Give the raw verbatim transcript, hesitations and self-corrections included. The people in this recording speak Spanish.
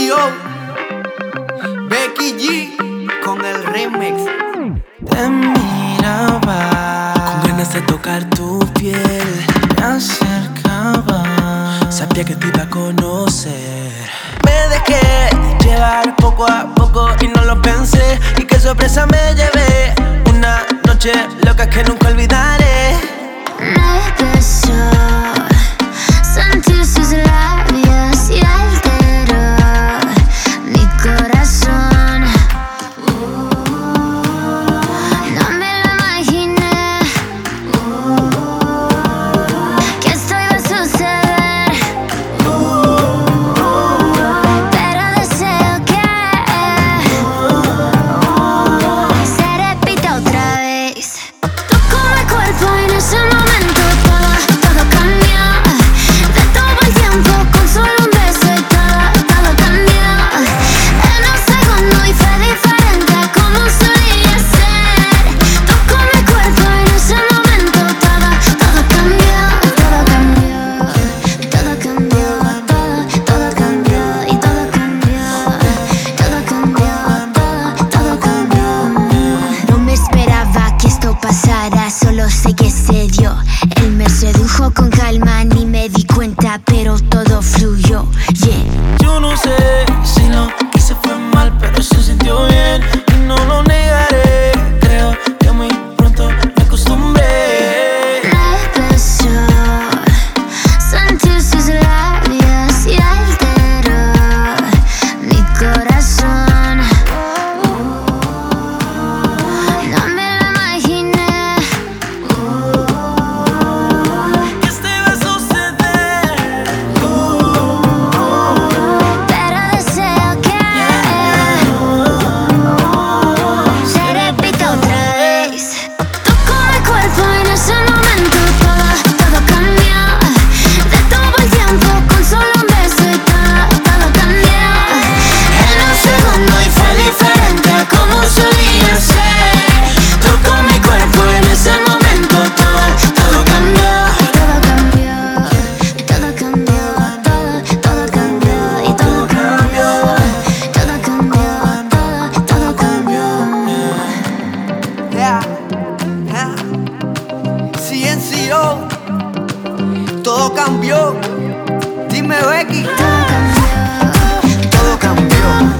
C O, Becky G con el remix. Te miraba con ganas de tocar tu piel. Me acercaba, sabía que te iba a conocer. Me dejé llevar poco a poco y no lo pensé. Y qué sorpresa me llevé. Una noche loca que nunca olvidaré. Me besó, sentir sus labios y alteró mi corazón. No me lo imaginé que esto iba a suceder, pero deseo que se repita otra vez. Tocó mi cuerpo en ese momento, todo, todo cambió. De todo el tiempo con solo un beso y todo, todo cambió. En un segundo y fue diferente a como solía ser. Tocó mi cuerpo en ese momento, todo, todo cambió. Todo cambió, todo cambió, todo, todo cambió y todo cambió. Todo cambió, todo, todo cambió. No me esperaba que esto pasara, solo sé que se dio. Él me sedujo con calma, ni me di cuenta, pero todo fluyó, yeah. Yo no sé si lo que se fue mal, pero se sintió bien y no lo negaré. Creo que muy pronto me acostumbré. Me besó, sentir sus labios y alteró mi corazón. No me lo imaginé Que esto iba a suceder, pero deseo que se repita otra vez. Tocó mi cuerpo en ese momento, todo, todo cambió. De todo el tiempo con solo un beso y todo, todo cambió. En un segundo y fue diferente a como solía ser. tocó mi cuerpo en ese momento, todo, todo cambió. Todo cambió, todo cambió, todo, todo cambió y todo cambió. Todo cambió, todo, todo cambió. Yeah, yeah. C N C O, todo cambió. Dime, Becky, Todo cambió. todo cambió.